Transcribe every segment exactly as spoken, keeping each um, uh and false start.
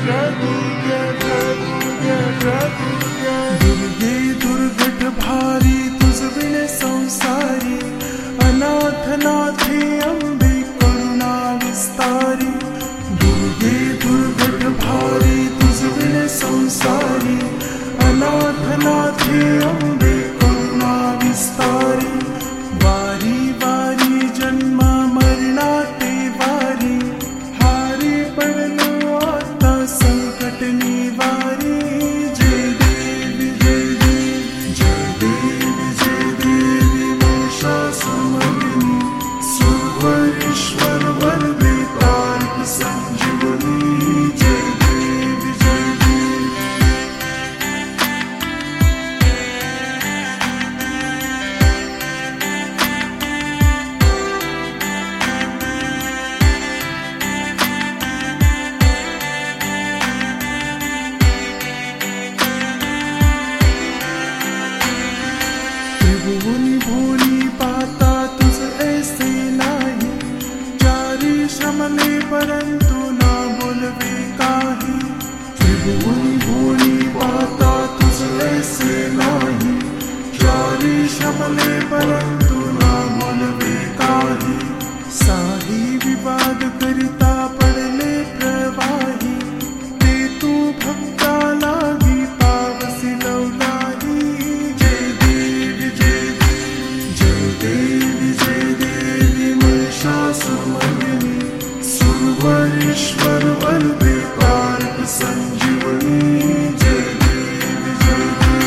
दुर्गे दुर्घट भारी तुझविण संसारी, अनाथनाथे अंबे करुणा विस्तारी। दुर्गे दुर्घट भारी तुझविण संसारी, अनाथनाथे अंबे करुणा विस्तारी। वारी वारी जन्म मरणाते वारी, हारी पडलो आता संकट निवारी। जय देवी जय देवी जय देवी जय देवी महिषासुरमर्दिनी, सुरवरेश्वर वरदे तारक संजीवनी। जय देवी जय देवी। त्रिभुवनी भुवनी पाहता तुझ ऐसे नाही, चारी श्रमले परंतु ना बोलवे काही। त्रिभुवनी भुवनी पाहता तुझ ऐसे नाही, चारी श्रमले परंतु ना बोलवे काही। साही विवाद करिता पडले प्रवाही, ते तू भक्ता लागी पावसी लवलाही। जय देवी जय देवी जय देवी जय देवी महिषासुरमर्दिनी, सुरवरेश्वर वरदे तारक संजीवनी। जय देवी जय देवी।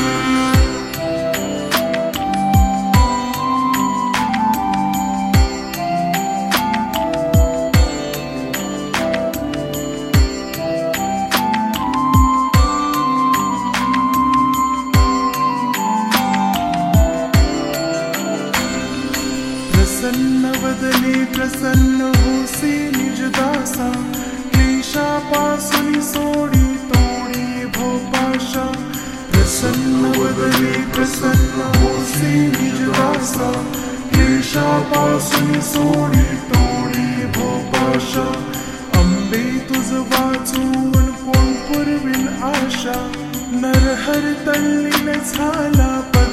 प्रसन्न वदने प्रसन्न होसी निज दासा, क्लेशापासून सोडी तोडी भवपाशा। प्रसन्न वदने प्रसन्न होसी निज दासा, क्लेशापासून सोडी तोडी भवपाशा। अंबे तुझ वाचून कोण पुरविल आशा, नरहर तल्लीन झाला पद